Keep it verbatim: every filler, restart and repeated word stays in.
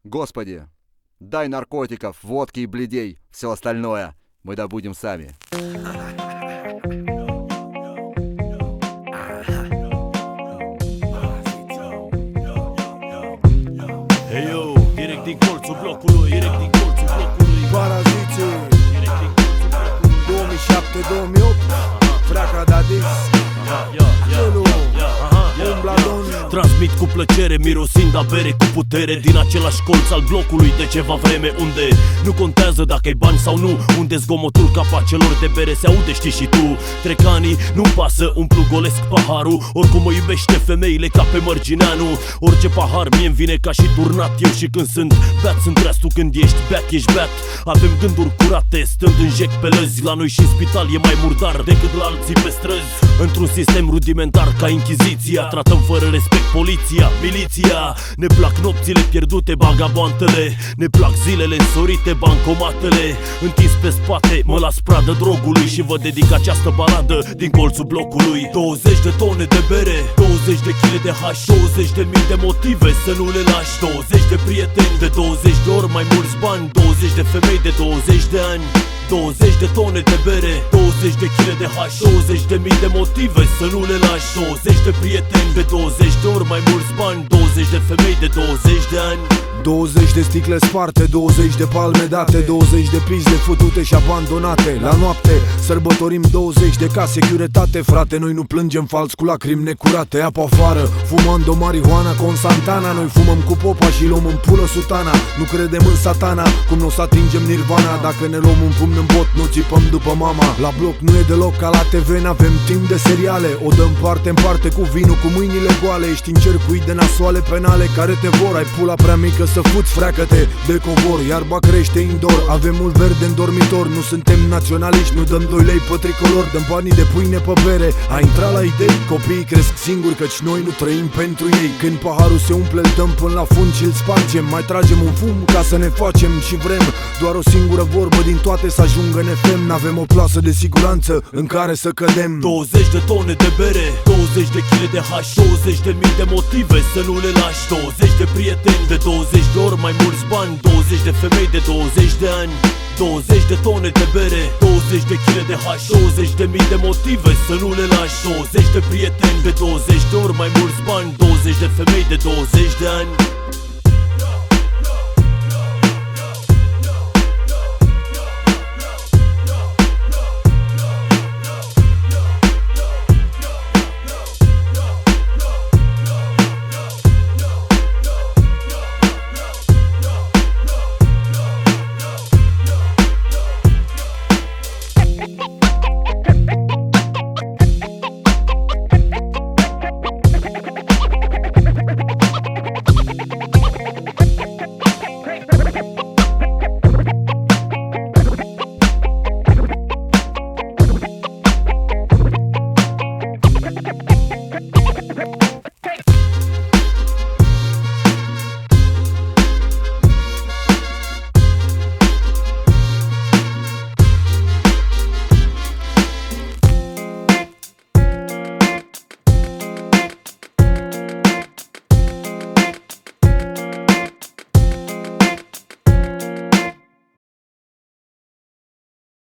Господи, дай наркотиков, водки и бледей, все остальное мы добудем сами. Hey yo, direct din colțul blocului, direct din colțul blocului. Paraziții două mii șapte două mii opt Freaca Dadis Lulu Umbladon. Transmit cu plăcere, mirosind a bere cu putere, din același colț al blocului de ceva vreme, unde nu contează dacă-i bani sau nu, unde zgomotul capacelor de bere se aude, știi și tu. Trec ani, nu-mi pasă, umplu golesc paharul, oricum mă iubește femeile ca pe Mărgineanu. Orice pahar mie-mi vine ca și turnat, eu și când sunt beat sunt treasul, când ești beat ești beat. Avem gânduri curate, stând în jec pe lăzi, la noi și în spital e mai murdar decât la alții pe străzi. Într-un sistem rudimentar ca Inchiziția, tratăm fără respect poliția, miliția. Ne plac nopțile pierdute, bagaboantele, ne plac zilele însorite, bancomatele. Întins pe spate, mă las pradă drogului și vă dedic această baladă din colțul blocului. Douăzeci de tone de bere, douăzeci de kg de haș, douăzeci de mii de motive să nu le lași, douăzeci de prieteni, de douăzeci de ori mai mulți bani, douăzeci de femei de douăzeci de ani, douăzeci de tone de bere, douăzeci de kg de haș, douăzeci de mii de motive să nu le lași, douăzeci de prieteni, de douăzeci de ori mai mulți bani, douăzeci de femei de douăzeci de ani, douăzeci de sticle sparte, douăzeci de palme date, douăzeci de pizde fătute și abandonate. La noapte sărbătorim douăzeci de case securitate, frate, noi nu plângem fals cu lacrimi necurate. Apă afară, fumând o marihuana con Santana, noi fumăm cu popa și luăm în pulă sutana. Nu credem în satana, cum nu o să atingem nirvana, dacă ne luăm un pumn în bot, nu țipăm după mama. La bloc nu e deloc ca la T V, n-avem timp de seriale, o dăm parte în parte cu vinul, cu mâinile goale. Ești în circuit de nasoale penale care te vor, ai pula prea mică să fuți, freacă-te de covor. Iarba crește indoor, avem mult verde în dormitor. Nu suntem naționaliști, nu dăm doi lei pe tricolor, dăm banii de pâine pe bere. A intrat la idei, copiii cresc singuri, căci noi nu trăim pentru ei. Când paharul se umple, îl dăm până la fund și îl spargem. Mai tragem un fum ca să ne facem și vrem doar o singură vorbă din toate să ajungă în F M. N-avem o plasă de siguranță în care să cădem. douăzeci de tone de bere, douăzeci de kg de haș, douăzeci de mii de motive să nu le lași, douăzeci de prieteni, de douăzeci de ori mai mulți bani, douăzeci de femei de douăzeci de ani, douăzeci de tone de bere, douăzeci de kg de haș, douăzeci de mii de motive să nu le lași, douăzeci de prieteni, de douăzeci de ori mai mulți bani, douăzeci de femei de douăzeci de ani.